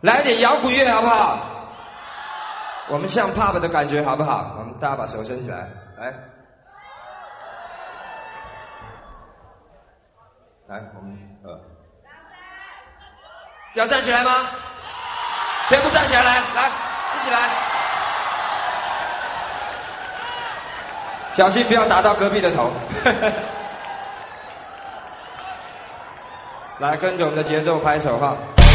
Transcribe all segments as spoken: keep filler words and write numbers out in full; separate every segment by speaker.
Speaker 1: 来点摇滚乐好不好？我们像 pop 的感觉好不好？我们大家把手伸起来，来，来，我们呃，要站起来吗？全部站起来，来，来，一起来，小心不要打到隔壁的头。来，跟着我们的节奏拍手哈。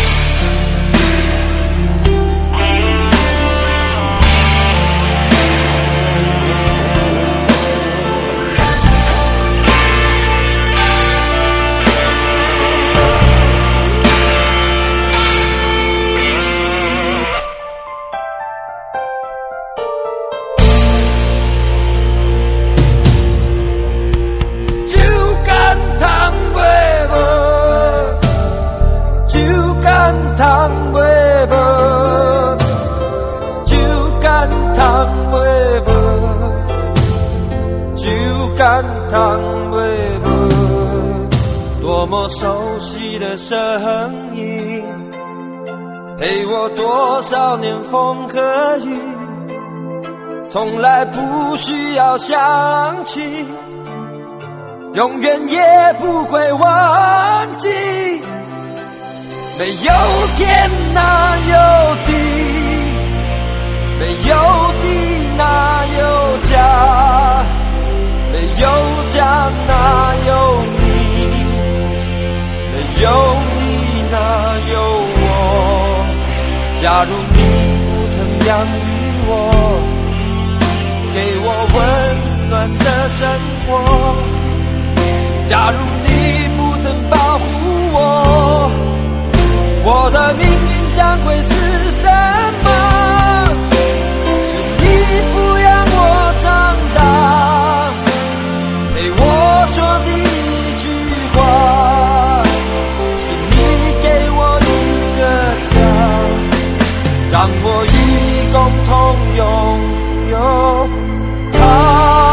Speaker 1: 多么熟悉的声音，陪我多少年风和雨，从来不需要想起，永远也不会忘记。没有天哪有地，没有地哪有家，没有家哪有你，没有你哪有我。假如你不曾养育我，给我温暖的生活，假如你不曾保护我，我的命运将会是什么？是你不让我长大，陪我说第一句话，是你给我一个家，让我与你共同拥有它。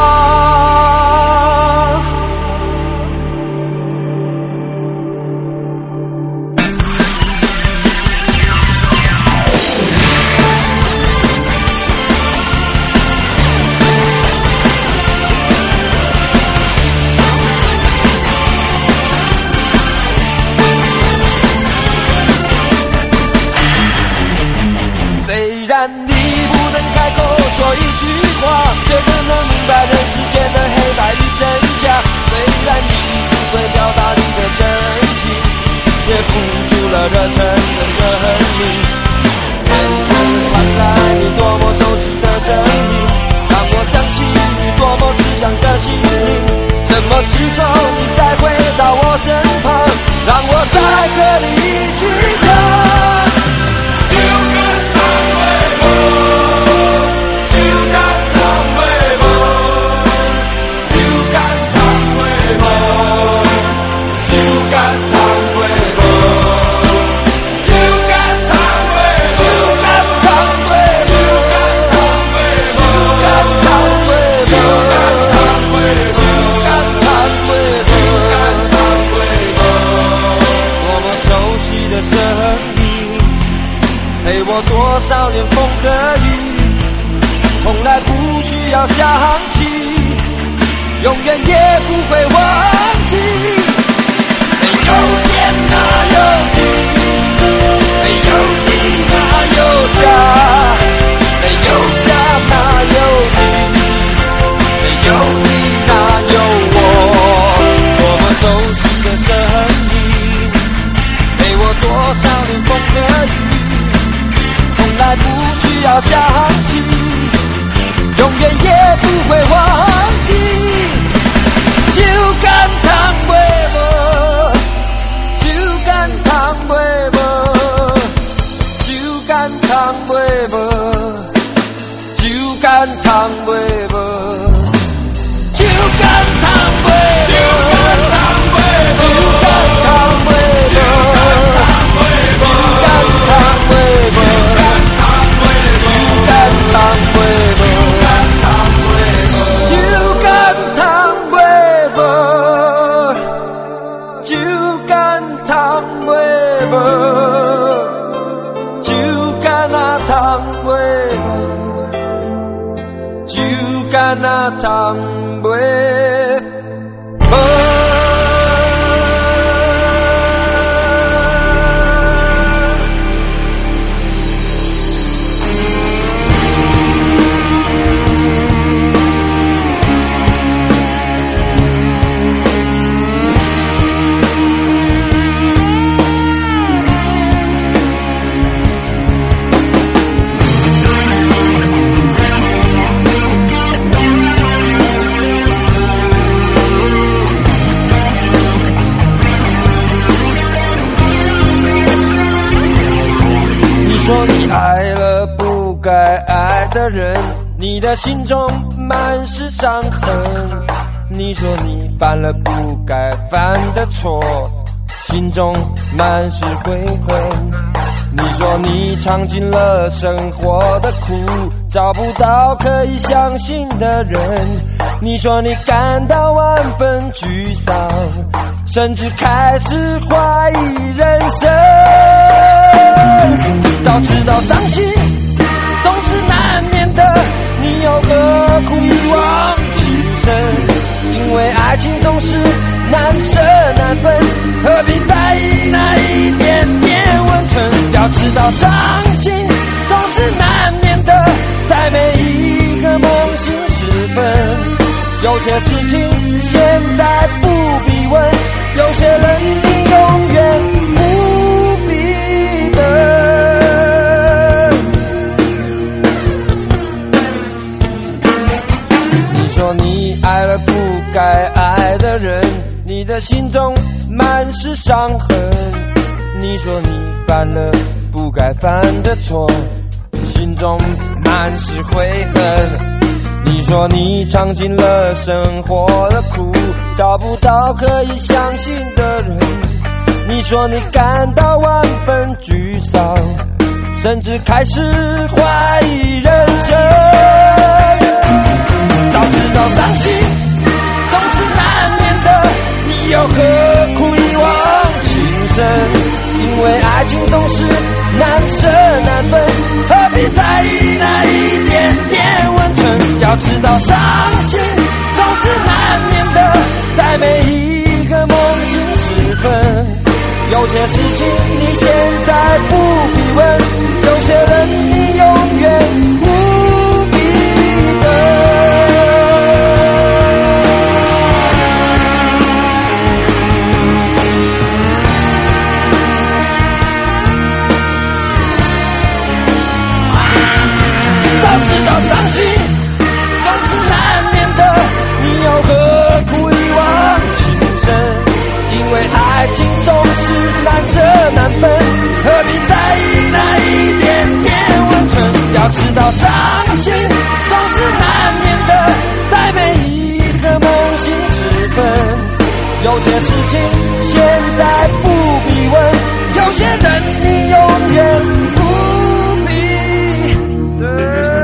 Speaker 1: 说一句话，却可能明白人世间的黑白与真假。虽然你不会表达你的真情，却付出了热忱的生命。远处传来你多么熟悉的声音，让我想起你多么慈祥的心灵。什么时候你再回到我身旁，让我再和你一起唱。就跟安慰我，陪我多少年风和雨，从来不需要想起，永远也不会忘记。没有天哪有地，没有地哪有家，没有家哪有你，没有你哪有我。多么熟悉的声音，陪我多少年风和雨，从来不需要想起，永远也不会忘记。就敢倘为我，就敢倘为我，就敢倘为我，就敢倘为我，就敢倘为我，就敢倘为我，就敢倘为我，就敢倘为我。就敢倘为我，就敢那贪袂。说你爱了不该爱的人，你的心中满是伤痕。你说你犯了不该犯的错，心中满是悔恨。你说你尝尽了生活的苦，找不到可以相信的人。你说你感到万分沮丧，甚至开始怀疑人生。早知道伤心总是难免的，你又何苦一往情深？因为爱情总是难舍难分，何必在意那一点点温存？要知道伤心总是难免的，在每一个梦醒时分。有些事情现在不必问，有些人你永远不必等。你说你爱了不该爱的人，你的心中满是伤痕。你说你犯了不该犯的错，心中满是悔恨。你说你尝尽了生活的苦，找不到可以相信的人。你说你感到万分沮丧，甚至开始怀疑人生。早知道伤心总是难免的，你又何苦一往情深？因为爱情总是难舍难分，何必在意那一点点温存？要知道伤心总是难免的，在每一个梦醒时分。有些事情你现在不必问，有些人你永远不必等。早知道伤心总是难免的，你又何苦一往情深？因为爱情总是难舍难分，何必在意那一点点温存？要知道伤心总是难免的，在每一个梦醒时分。有些事情现在不必问，有些人你永远不必等。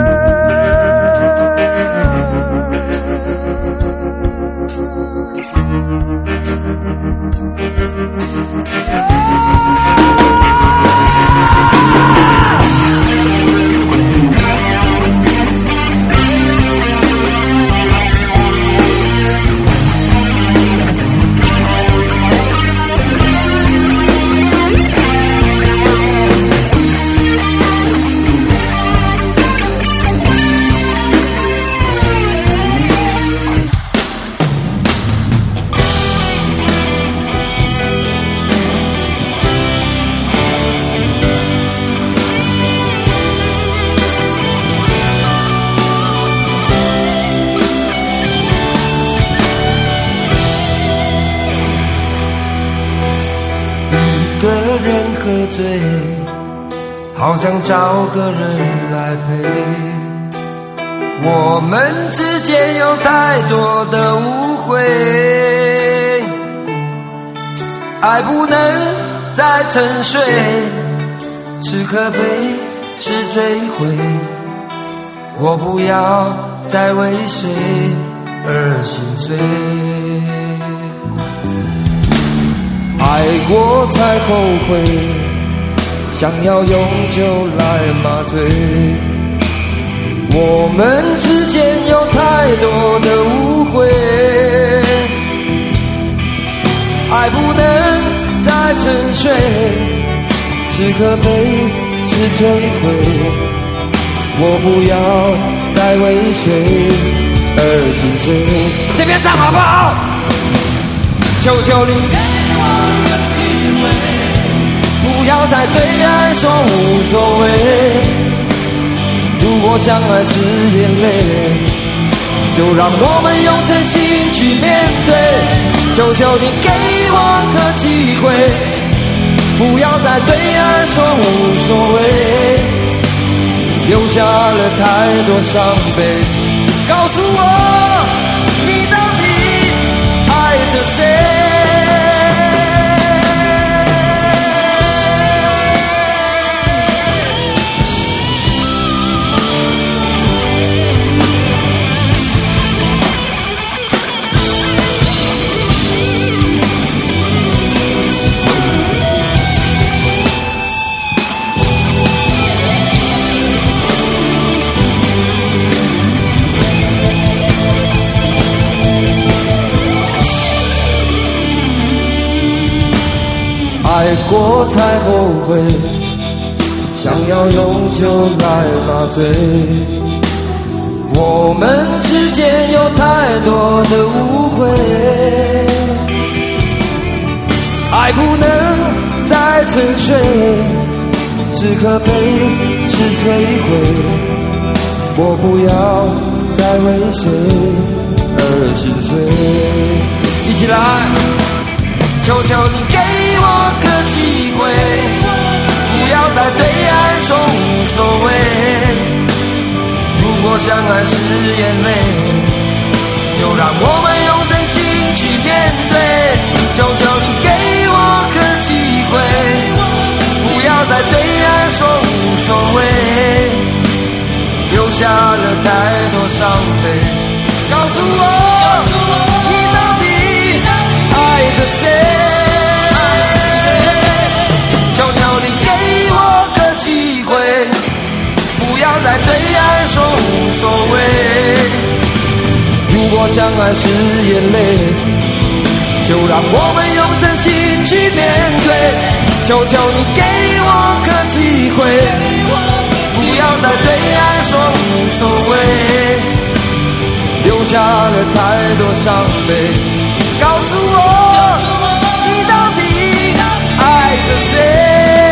Speaker 1: 喝醉，好想找个人来陪。我们之间有太多的误会，爱不能再沉睡，是可悲是追悔。我不要再为谁而心碎，爱过才后悔，想要用酒来麻醉。我们之间有是可悲是摧毁，我不要再为谁而心碎。这边唱好不好？求求你给我个机会，不要再对爱说无所谓。如果相爱是眼泪，就让我们用真心去面对。求求你给我个机会，不要再对爱说无所谓，留下了太多伤悲。告诉我，你到底爱着谁？爱过才后悔，想要用酒来麻醉。我们之间有太多的误会，爱不能再沉睡，是可悲是摧毁。我不要再为谁而心碎。一起来，求求你给我个机会，不要再对爱说无所谓。如果相爱是眼泪，就让我们用真心去面对。求求你给我个机会，不要再对爱说无所谓，留下了太多伤悲。告诉我，你到底爱着谁？求求你给我个机会，不要再对爱说无所谓。如果相爱是眼泪，就让我们用真心去面对。求求你给我个机会，不要再对爱说无所谓，留下了太多伤悲。告诉我，你到底爱着谁？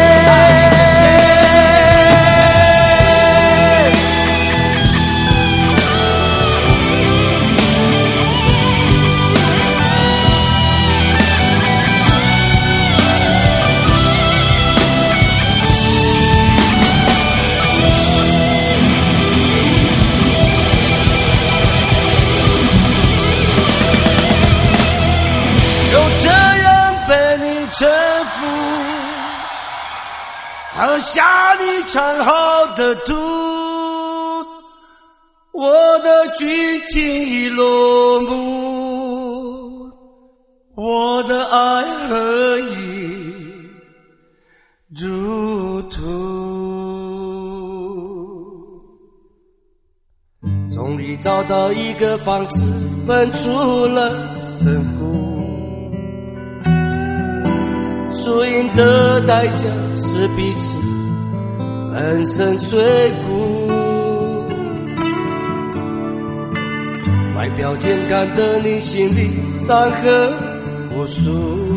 Speaker 1: 喝下你藏好的毒，我的剧情已落幕，我的爱何以入土。终于找到一个方式分出了胜负，输赢的代价是彼此粉身碎骨。外表健康的你，心里伤痕无数。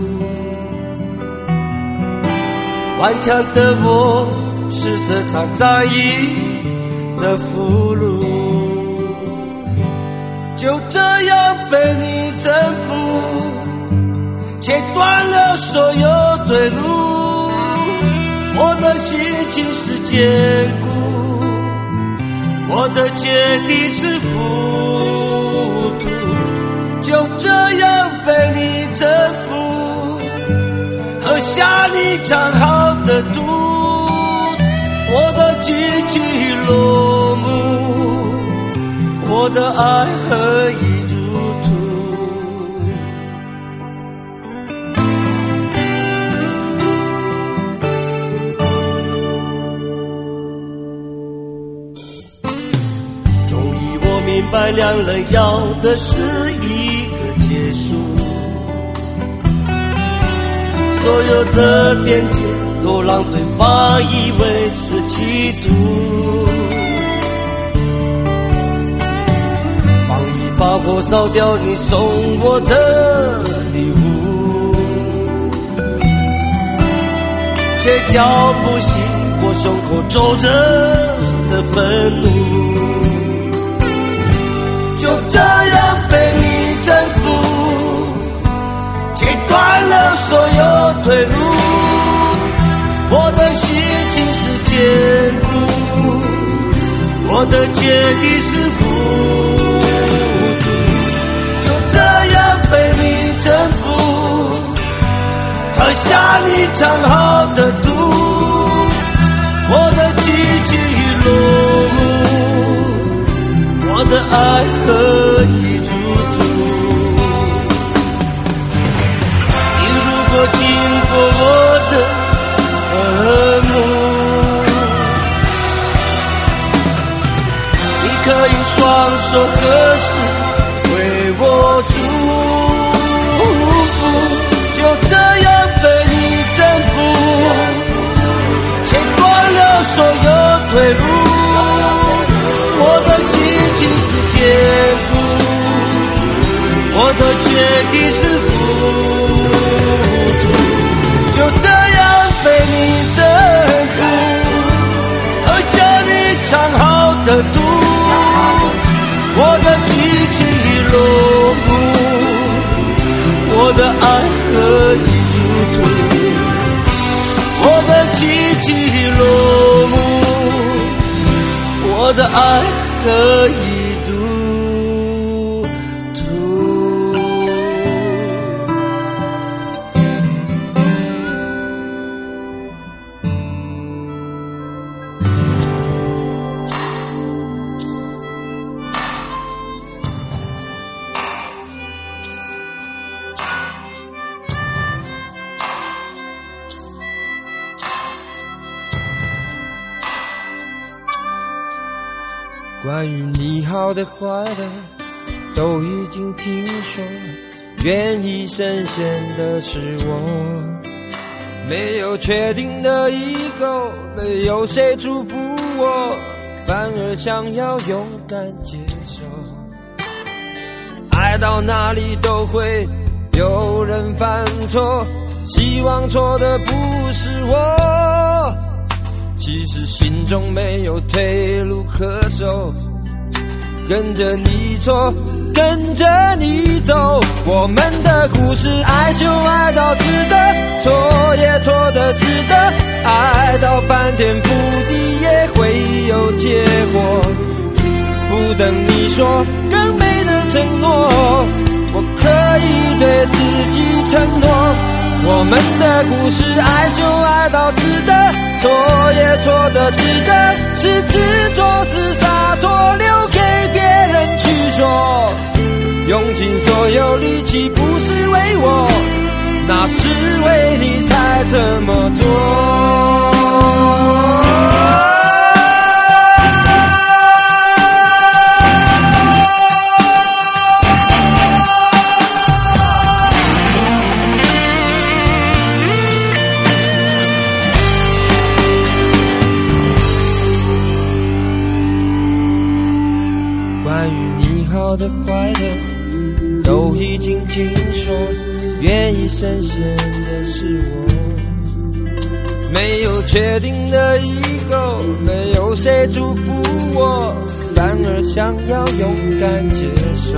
Speaker 1: 顽强的我是这场战役的俘虏，就这样被你征服，切断了所有退路。我的心情是坚固，我的决定是糊涂，就这样被你征服，喝下你藏好的毒，我的剧情落幕，我的爱何以明白两人要的是一个结束，所有的点解
Speaker 2: 都让对方以为是企图。放一把火烧掉你送我的礼物，却叫不醒我胸口皱着的愤怒。就这样被你征服，切断了所有退路。我的心情是坚固，我的决定是糊涂。就这样被你征服，喝下你藏好的毒。我的激情已落幕，我的爱何以驻足？你如果经过我的坟墓，你可以双手合十为我祝福。就这样被你征服，切断了所有退路。我的心情是坚固，我的决定是糊涂。就这样被你征服，喝下你藏好的毒。我的激情已落幕，我的爱何以驻足？我的激情已落幕，我的爱何以驻足？
Speaker 1: 关于你好的坏的都已经听说，愿意深陷的是我，没有确定的以后，没有谁祝福我，反而想要勇敢接受。爱到哪里都会有人犯错，希望错的不是我，其实心中没有退路可守，跟着你错，跟着你走。我们的故事，爱就爱到值得，错也错的值得，爱到翻天覆地也会有结果。不等你说更美的承诺，我可以对自己承诺。我们的故事，爱就爱到值得，错也错的值得，是执着是洒脱，留给别人去说。用尽所有力气不是为我，那是为你才这么做。关于你好的坏的都已经听说，愿意深陷的是我，没有确定的以后，没有谁祝福我，反而想要勇敢接受。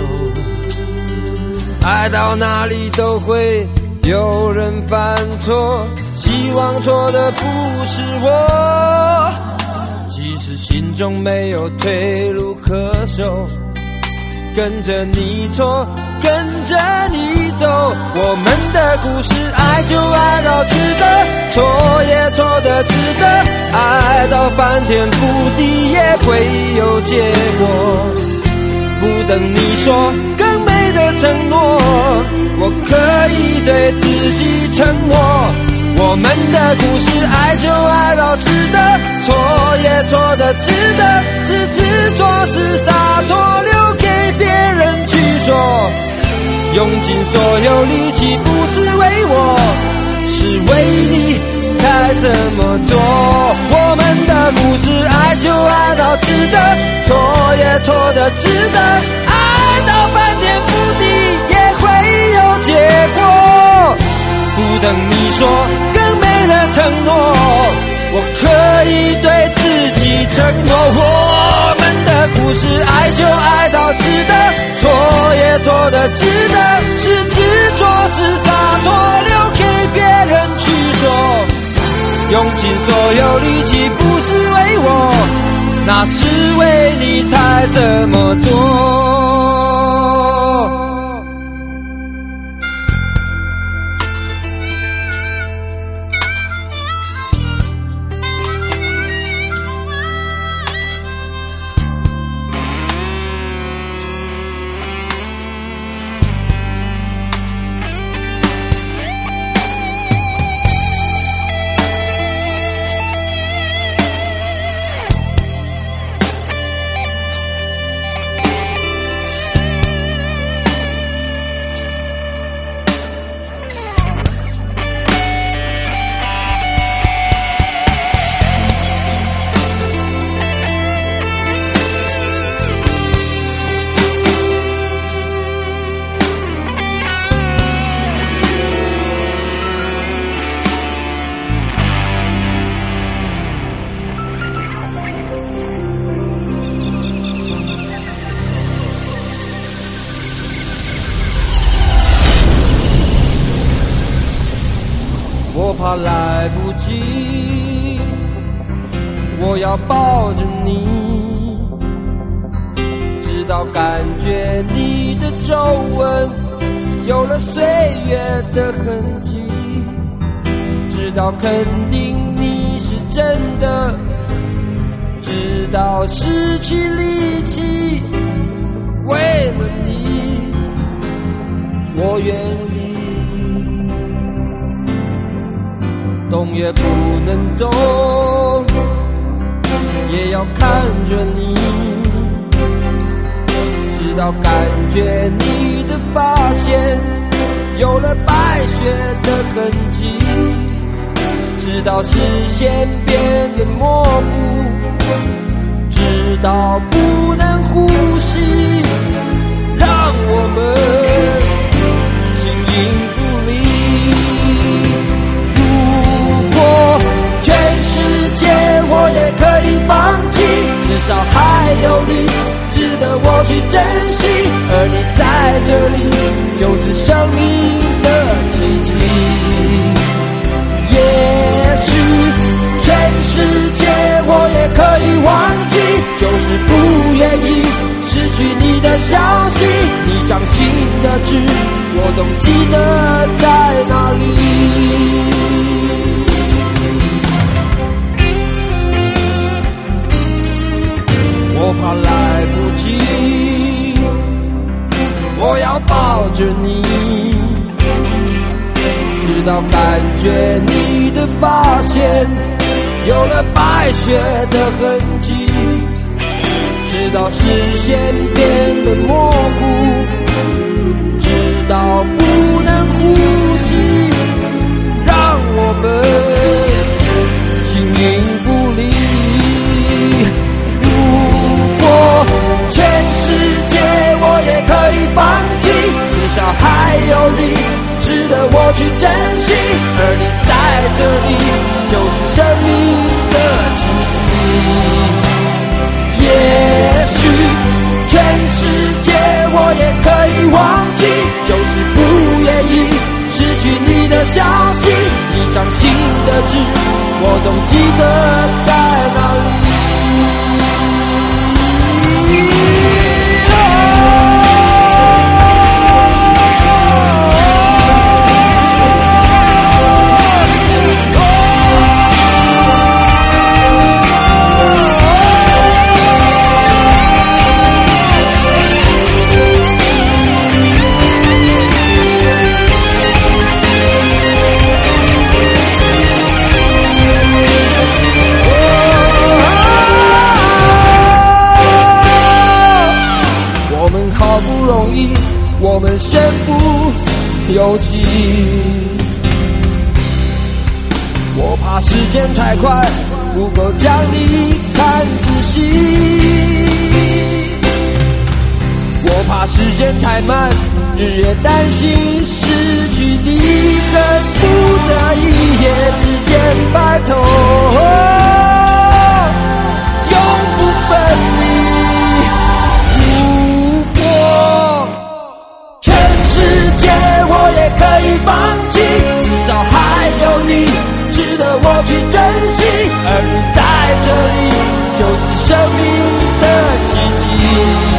Speaker 1: 爱到哪里都会有人犯错，希望错的不是我，即使心中没有退路可守，跟着你错，跟着你走。我们的故事，爱就爱到值得，错也错的值得，爱到翻天覆地也会有结果。不等你说更美的承诺，我可以对自己承诺。我们的故事，爱就爱到值得，错也错的值得，是执着是洒脱，留给别人去说。用尽所有力气不是为我，是为你才这么做。我们的故事，爱就爱到值得，错也错的值得，爱到翻天覆地也会有结果。不等你说更美的承诺，我可以对自己承诺。我们的故事，爱就爱到值得，错也错的值得，是执着是洒脱，留给别人去说。用尽所有力气不是为我，那是为你才这么做。我怕来不及，我要抱着你，直到感觉你的皱纹有了岁月的痕迹，直到肯定你是真的，直到失去力气，为了你我愿意动也不能动，也要看着你，直到感觉你的发线有了白雪的痕迹，直到视线变得模糊，直到不能呼吸，让我们形影不离。全世界我也可以放弃，至少还有你值得我去珍惜，而你在这里就是生命的奇迹。也许全世界我也可以忘记，就是不愿意失去你的消息，你掌心的痣我总记得在哪里。我怕来不及，我要抱着你，直到感觉你的发线有了白雪的痕迹，直到视线变得模糊，直到不能呼吸，让我们形影不离。全世界我也可以放弃，至少还有你值得我去珍惜，而你在这里就是生命的奇迹。也许全世界我也可以忘记，就是不愿意失去你的消息，一掌心的痣我总记得在哪里。我们身不由己， 我怕时间太快，不够将你看仔细。我怕时间太慢，日夜担心失去你，恨不得一夜之间白头，永不分离。如果全世界我也可以放弃，至少还有你值得我去珍惜，而你在这里就是生命的奇迹。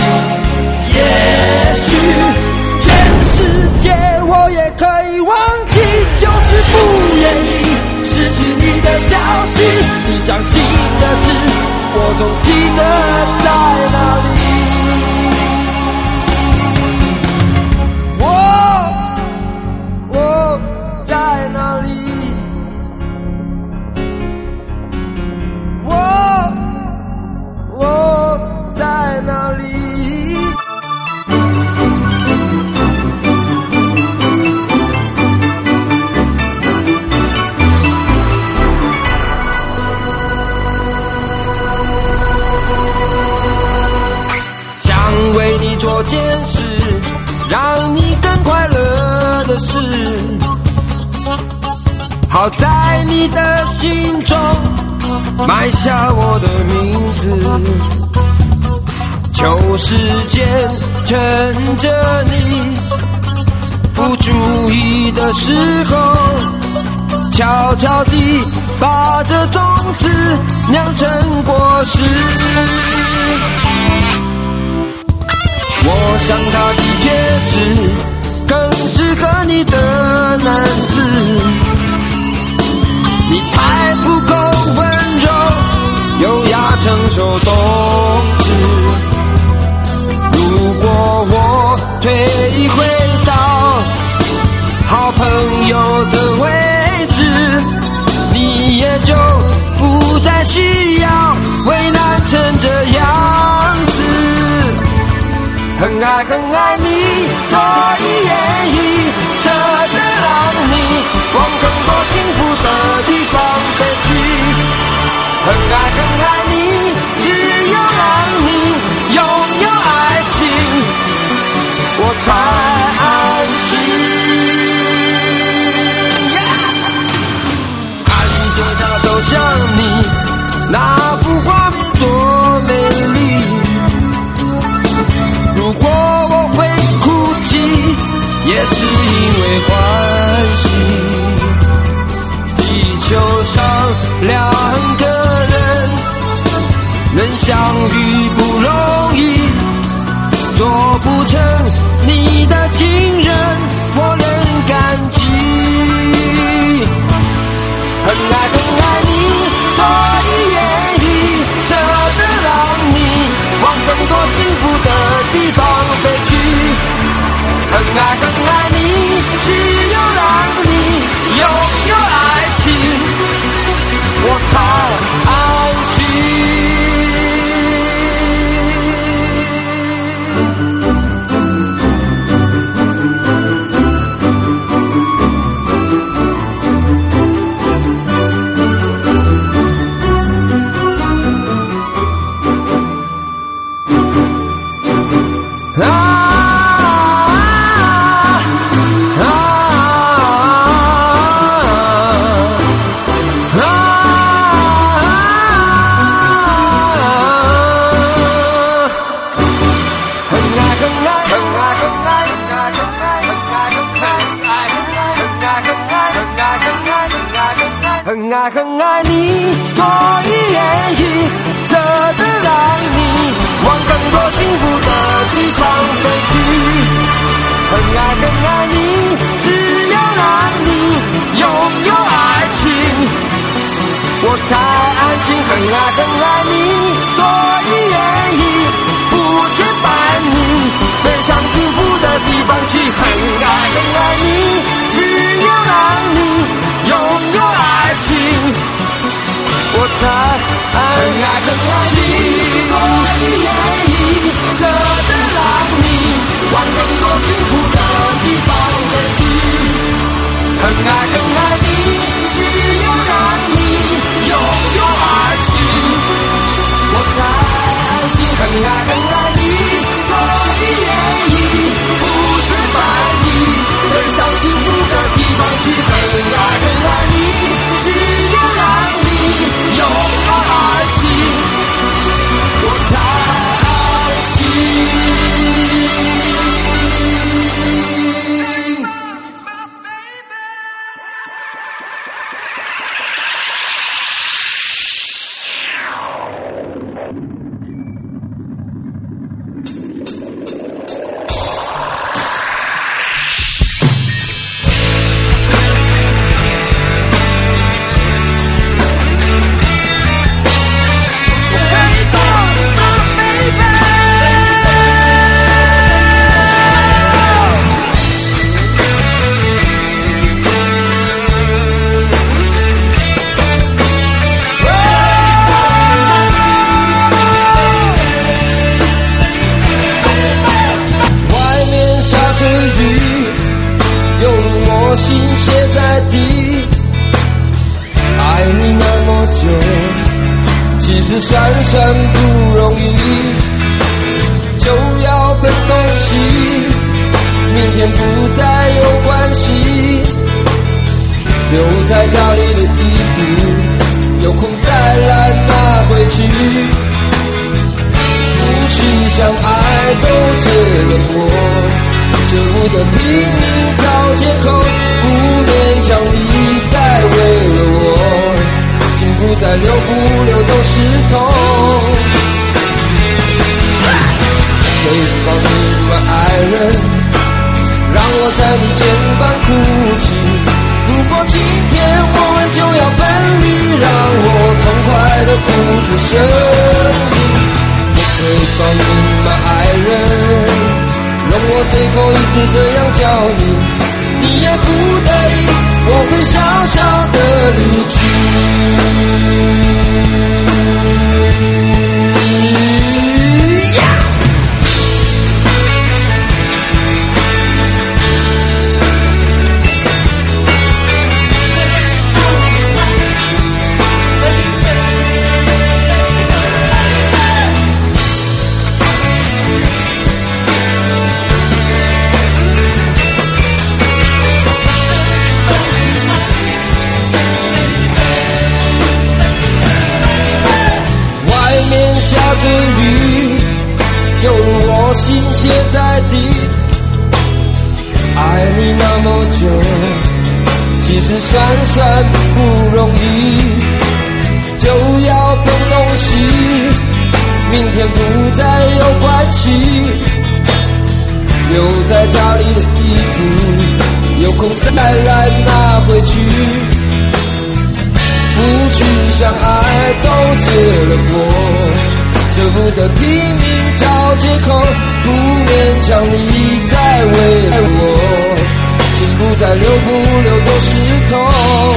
Speaker 1: 也许全世界我也可以忘记，就是不愿意失去你的消息。一张新的纸，我总记得在哪里。我我在哪里？我我在哪里？为你做件事，让你更快乐的事，好在你的心中埋下我的名字。求时间趁着你不注意的时候，悄悄地把这种子酿成果实。我想他的确是更适合你的男子，你太不够温柔，优雅成熟懂事。如果我退回到好朋友的位置，你也就不再需要为难成这样子。很爱很爱你，所以愿意舍得让你往更多幸福的地方飞去。很爱很爱你，只有让你拥有爱情，我才安心。yeah! 看着它走向你，那幅画多美丽。如果我会哭泣，也是因为欢喜。地球上两个人能相遇不容易，做不成你的情人，我仍感激。很爱很爱你，所以愿意舍得让你往更多幸福的地方飞去。很爱很爱你，只有让你拥有爱情，我才安心。很爱很爱你，所以愿意舍得让你往更多幸福的地方飞去。很爱很爱你，只要让你拥有爱情，我才安心。很爱很爱你，所以愿意不去伴你飞向幸福的地方去。很爱很爱你，只要让你拥有爱情，我才安心。所以愿意舍得让你往更多幸福的地方飞去。很爱很爱你，只有算不容易，就要分东西，明天不再有关系。留在家里的衣服，有空再来拿回去。夫妻相爱都结了果，舍不得拼命找借口，不勉强你再为了我，心不再流不流都是痛。可以放你吗爱人，让我在你肩膀哭泣。如果今天我们就要分离，让我痛快地付出生命。我可以放你吗爱人，容我最后一次这样叫你，你也不得已，我会小小的离去。下着雨，犹如我心血在地。爱你那么久，其实算算不容易，就要分东西，明天不再有关系。留在家里的衣服，有空再来拿回去。夫妻相爱都结了果，舍不得拼命找借口，不勉强你再为爱我，心不再流不流都是痛。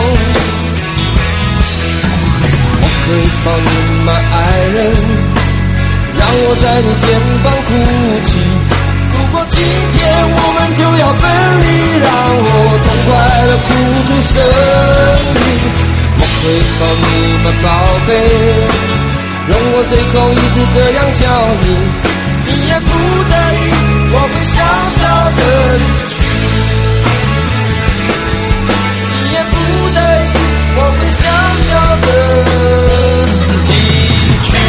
Speaker 1: 我可以抱你吗爱人，让我在你肩膀哭泣。如果今天我们就要分离，让我痛快地哭出生命。我可以抱你吗宝贝，容我最后一次这样叫你，你也不得已，我会小小的离去。你也不得已，我会小小的离去。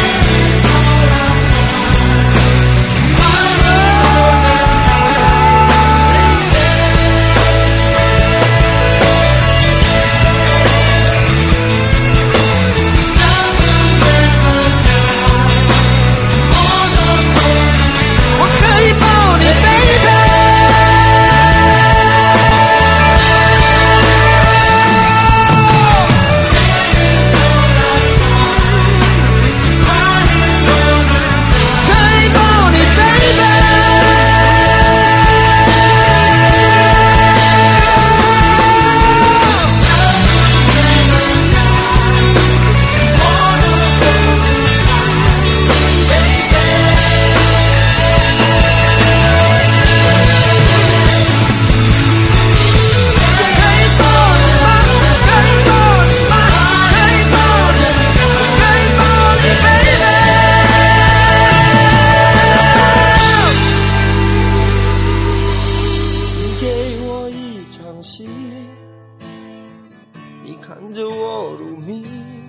Speaker 1: 你看着我入迷，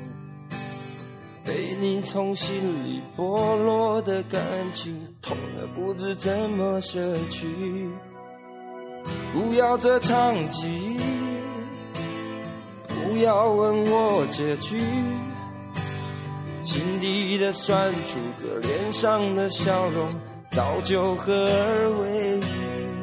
Speaker 1: 被你从心里剥落的感情，痛得不知怎么舍去。不要这场记忆，不要问我结局，心底的酸楚和脸上的笑容早就合而为一。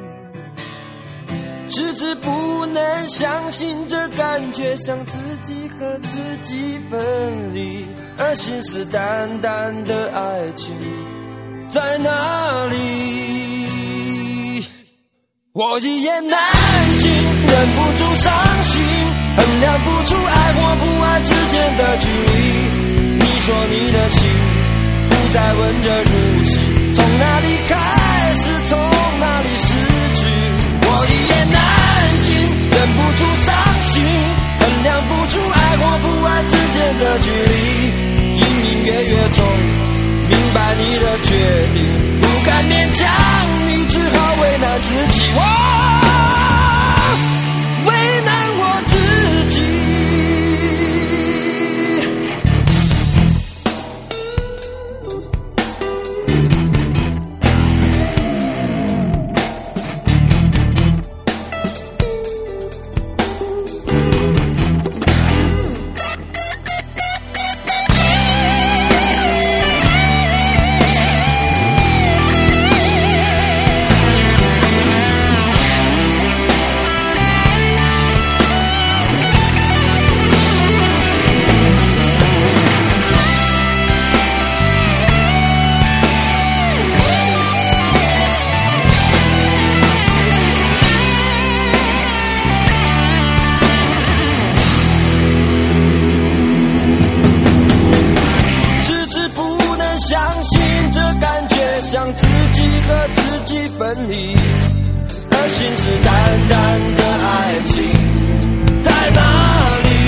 Speaker 1: 迟迟不能相信这感觉像自己和自己分离，而信誓旦旦的爱情在哪里？我一言难尽，忍不住伤心，衡量不出爱或不爱之间的距离。你说你的心不再温热如昔，从哪里开始，从哪里失去？我一言难尽，忍不住伤心，衡量不出爱或不爱之间的距离，隐隐约约中的信誓旦旦的爱情在哪里？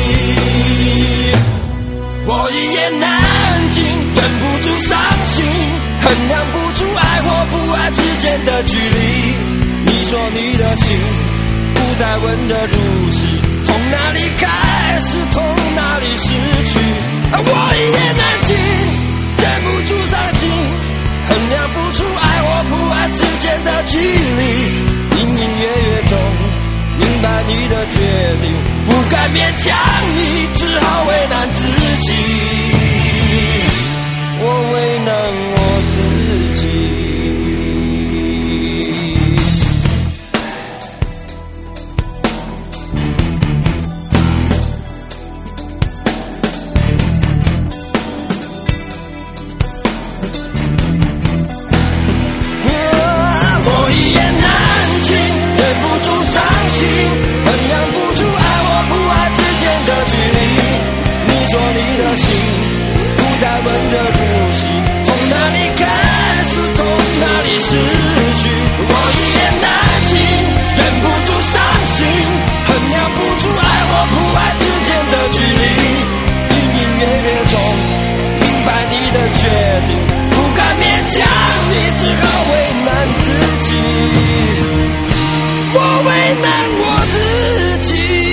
Speaker 1: 我一言难尽，忍不住伤心，衡量不出爱或不爱之间的距离。你说你的心不再温热如昔，从哪里开始，从哪里失去？我一言难尽，忍不住伤心，衡量不出爱或不爱之间的距离。隐隐约约中明白你的决定，不敢勉强你，只好为难自己。我为难我自己。我一言难尽，忍不住伤心，衡量不出爱或不爱之间的距离。你说你的心不再温热如昔，从哪里开始，从哪里失去？我一言难尽，忍不住伤心，衡量不出爱或不爱之间的距离。隐隐约约中明白你的决定，不敢勉强你，只好为难自己。我为难我自己。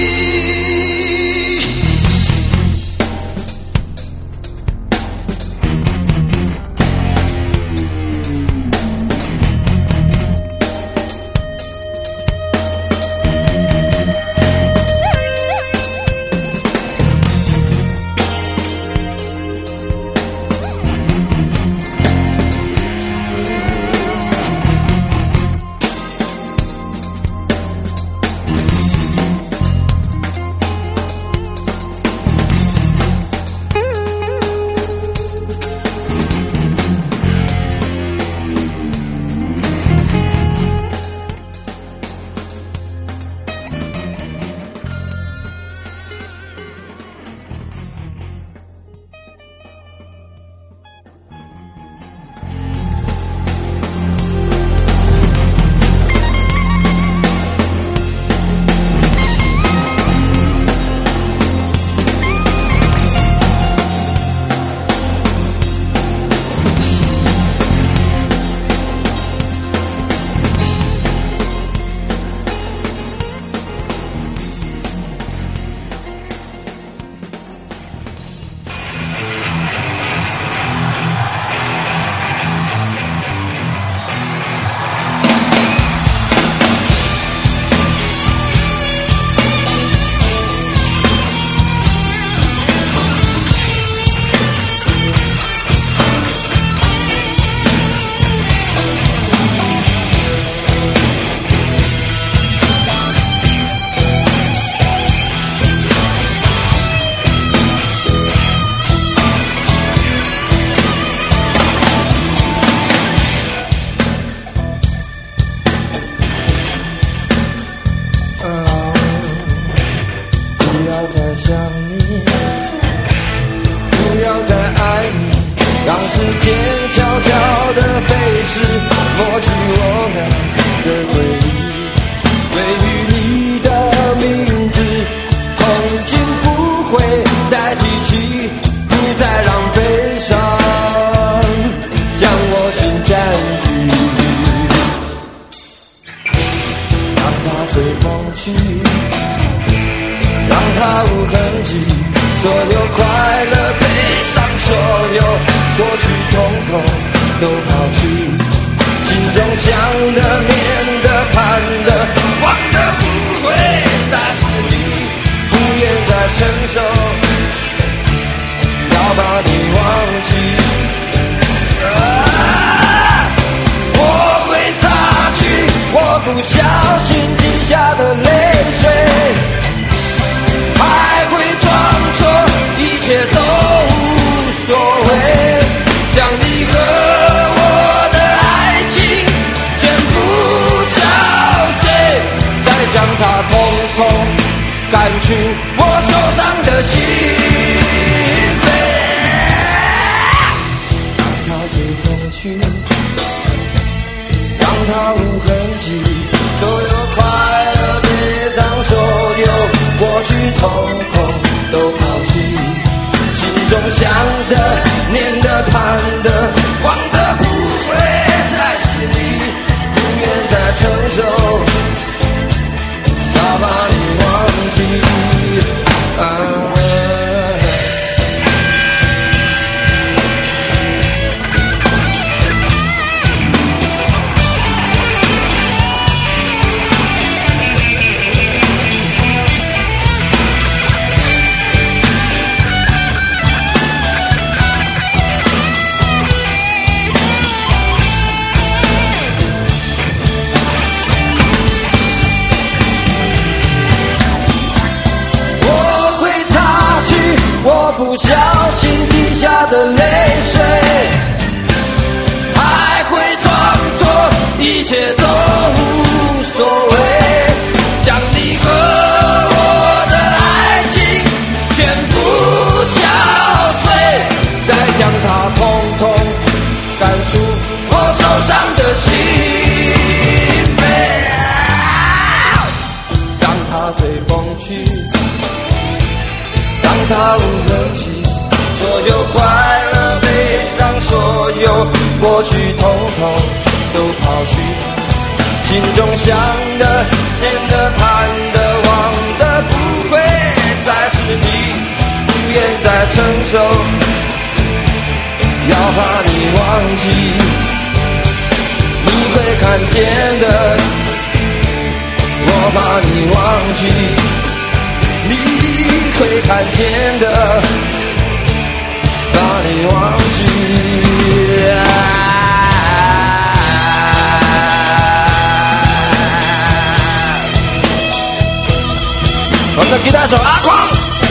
Speaker 1: 赶去我受伤的心扉，让它随风去，让它无痕迹。 不小心滴下的泪水，还会装作一切都无所谓，将你和我的爱情全部敲碎，再将它统统赶出我手上的心扉，让它随风去，让它无人气，所有快乐悲伤，所有过去统统都抛去，心中想的念的盼的望的不会再是你，不愿再承受，要把你忘记，你会看见的，我把你忘记，你会看见的，把你忘记、啊、我们的吉他手阿狂，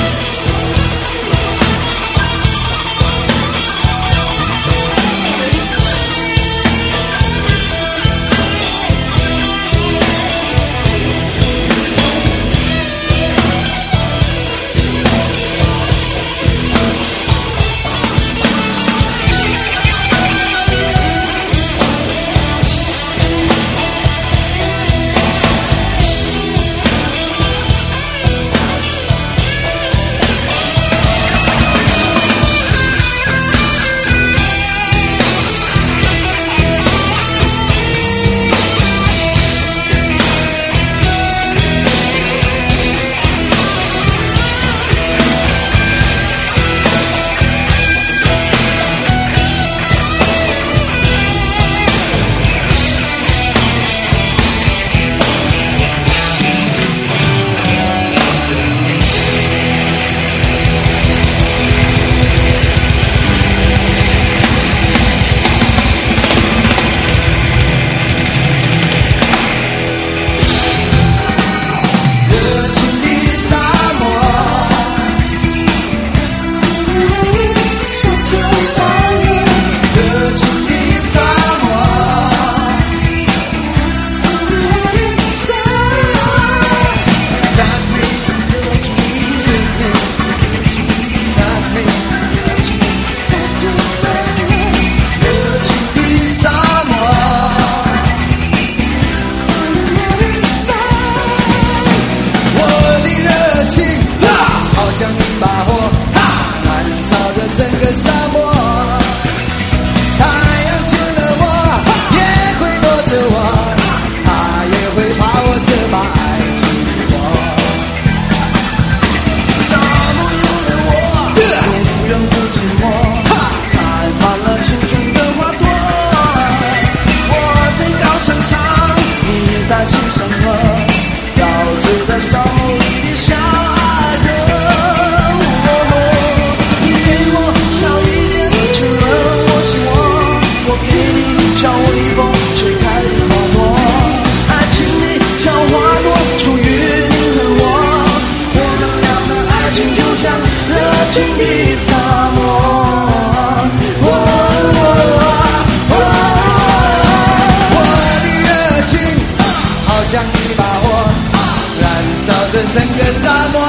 Speaker 2: 整个沙漠，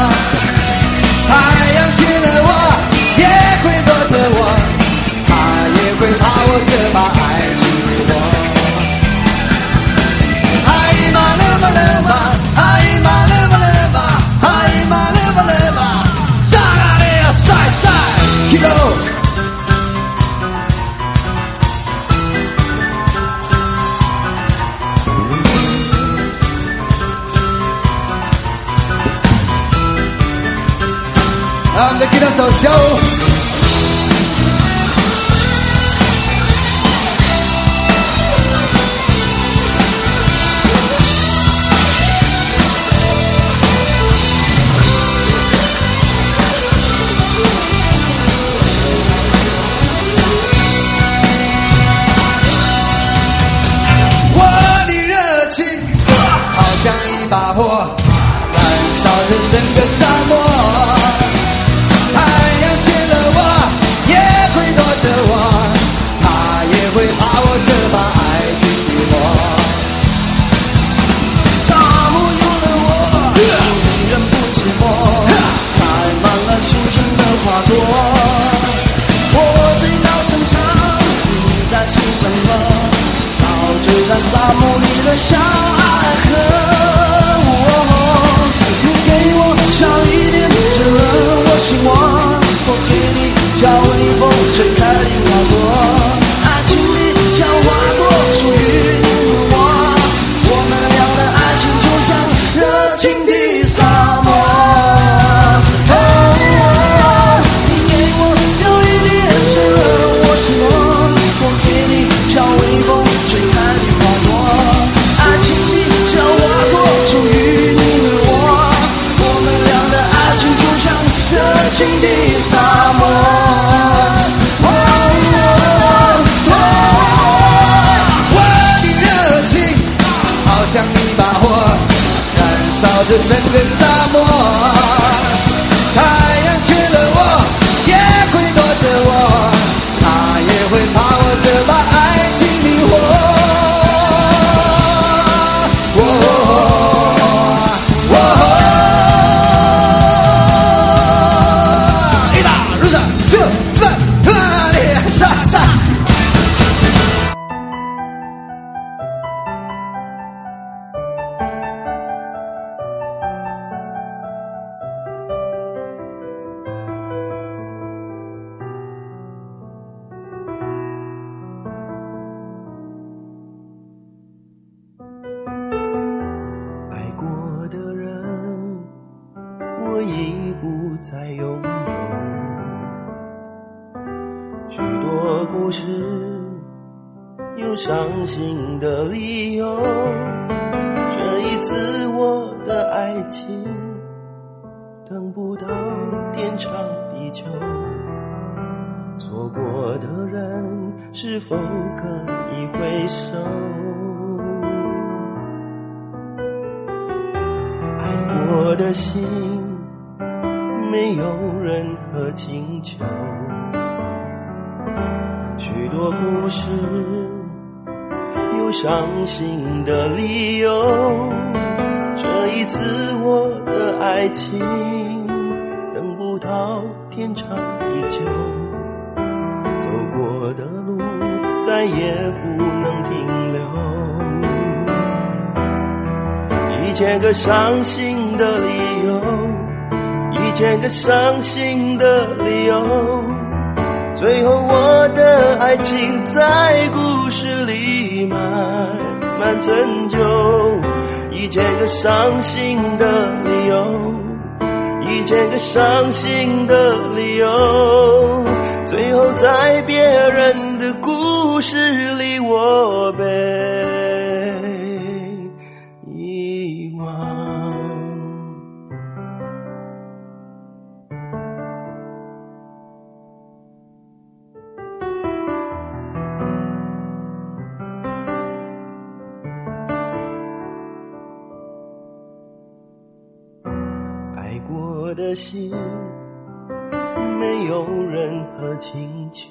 Speaker 2: 太阳亲了我，也会躲着我，他也会怕我这把爱情我。哎嘛了嘛了嘛，哎嘛了嘛了嘛，哎嘛了嘛了嘛，咋啦的呀晒晒 ，keep on。I'm the Guitar Soul Show。我的热情好像一把火，燃烧着整个沙漠。太阳小爱河，你给我少一点这让我希望，我给你叫微风吹开的花朵，爱情里像花朵属于你我，我们俩的爱情就像热情的沙漠。哦哦，你给我少一点这让我希望，我给你像微风吹开的花朵，爱情里像花朵属于你我，我们俩的爱情就像热情的沙漠。哦哦哦，
Speaker 1: 我的热情好像一把火，燃烧着整个沙漠。太阳缺了我，也会躲着我，它也会怕我这把爱情的火。哦哦哦，一打如上，这这啊哩沙沙。
Speaker 2: 爱过的人，我已不再拥有。许多故事，有伤心的理由。这一次我的爱情，等不到天长地久。错过的人，是否可以回首？我的心没有任何请求，许多故事有伤心的理由。这一次我的爱情等不到天长地久，走过的路再也不能停留。一千个伤心的理由，一千个伤心的理由，最后我的爱情在故事里慢慢成就。一千个伤心的理由，一千个伤心的理由，最后在别人的故事里我被遗忘。爱过的心没有任何请求，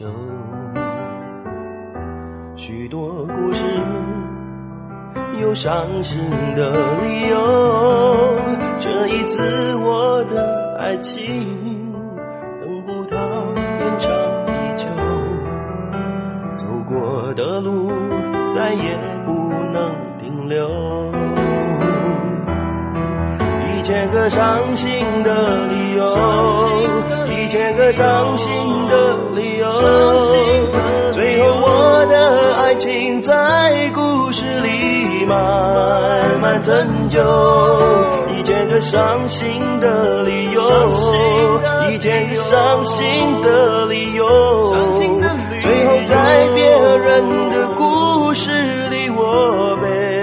Speaker 2: 许多故事有伤心的理由。这一次我的爱情等不到天长地久，走过的路再也不能停留。一千个伤心的理由，一千个伤心的理由，最后我的爱情在故事里慢慢成就。一千个伤心的理由，一千个伤心的理由，最后在别人的故事里我被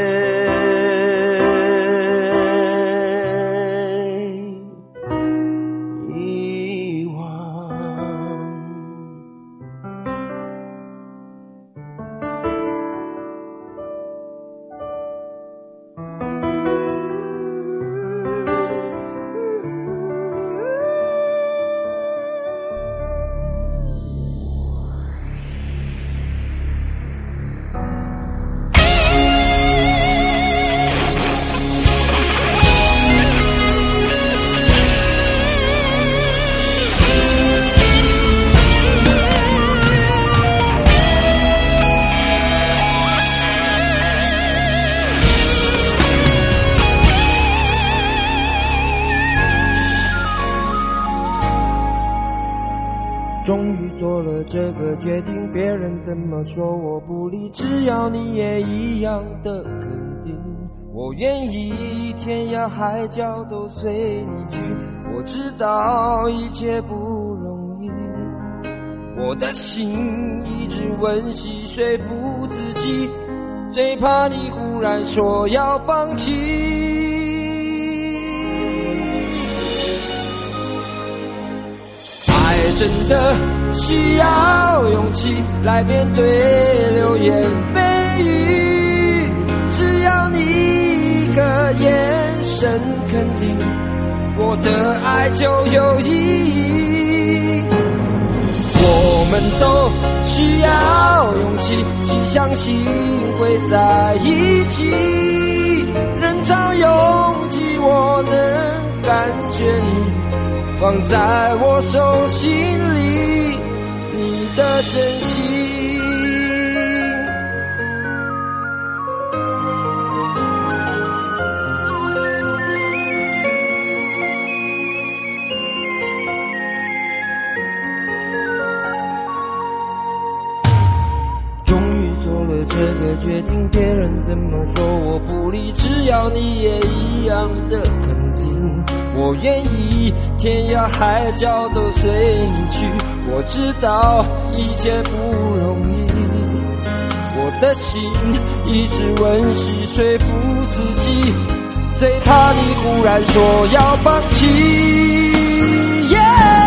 Speaker 1: 终于做了这个决定，别人怎么说我不理，只要你也一样的肯定，我愿意天涯海角都随你去。我知道一切不容易，我的心一直温习说服自己，最怕你忽然说要放弃。爱真的需要勇气来面对流言蜚语，只要你一个眼神肯定，我的爱就有意义。我们都需要勇气去相信会在一起，人潮拥挤我能感觉你放在我手心里，你的真心。终于做了这个决定，别人怎么说我不理，只要你也一样的肯定，我愿意天涯海角都随你去。我知道一切不容易，我的心一直温习说服自己，最怕你忽然说要放弃。yeah!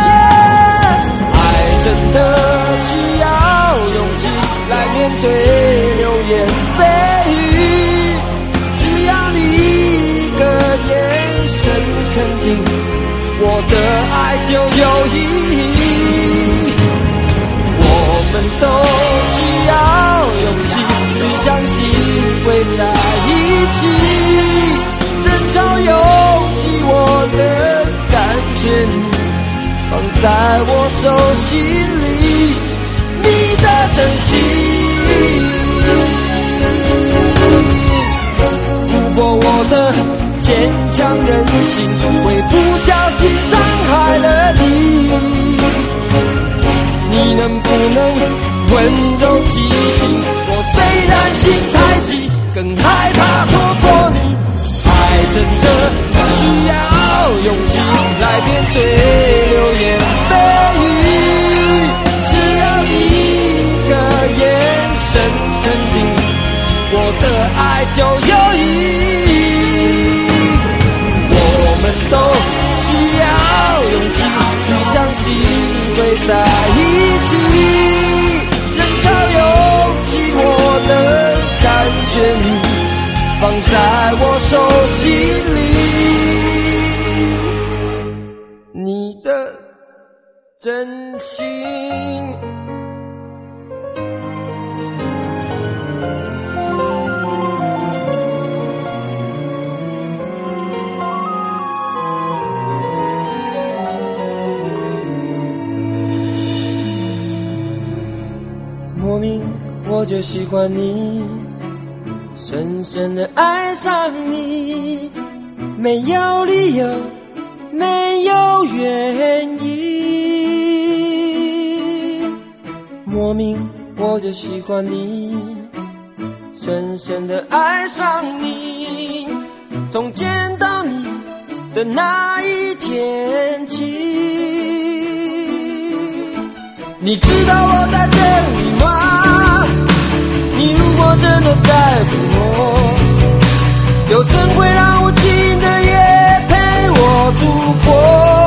Speaker 1: 爱真的需要勇气来面对流言蜚语，只要你一个眼神肯定，我的爱就有意义。我们都需要勇气去相信会在一起，人潮拥挤我能感觉你放在我手心里，你的真心。如果我的坚强任性会不小心伤害了你，你能不能温柔提醒我，虽然心太急，更害怕错过你。爱真的需要勇气来面对流言蜚语，只要你一个眼神肯定，我的爱就有意义。我们都需要勇气去相信会在一起，人潮拥挤我能感觉你放在我手心里，你的真心。莫名我就喜欢你，深深的爱上你，没有理由，没有原因。莫名我就喜欢你，深深的爱上你，从见到你的那一天起。你知道我在这里吗？你如果真的在乎我，又怎会让无情的夜陪我度过？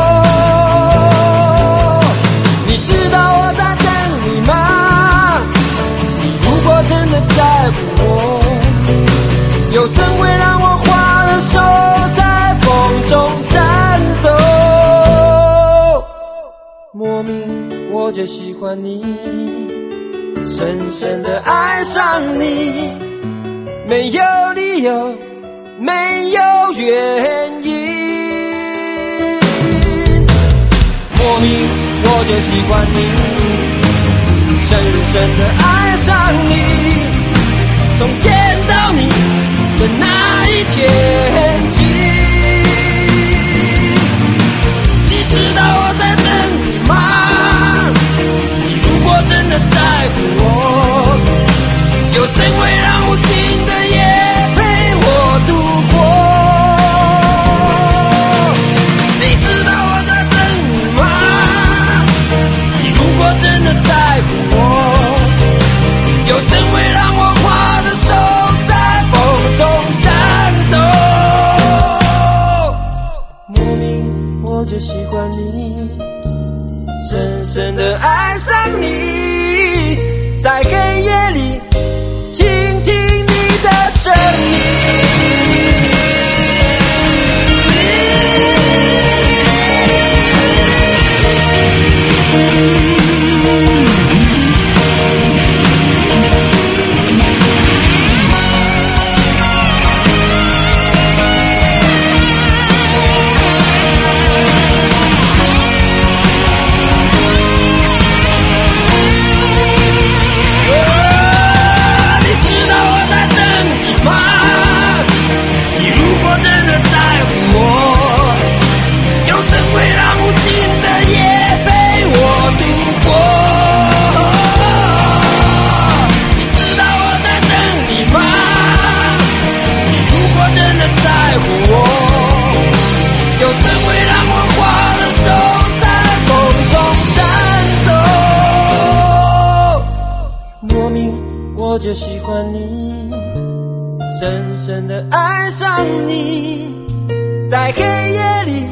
Speaker 1: 你知道我在等你吗？你如果真的在乎我，又怎会让我花了手在风中颤抖？莫名我就喜欢你，深深的爱上你，没有理由，没有原因。莫名我就喜欢你，深深的爱上你，从见到你的那一天起。你知道我在等你吗？ 就喜欢你，深深的爱上你，在黑夜里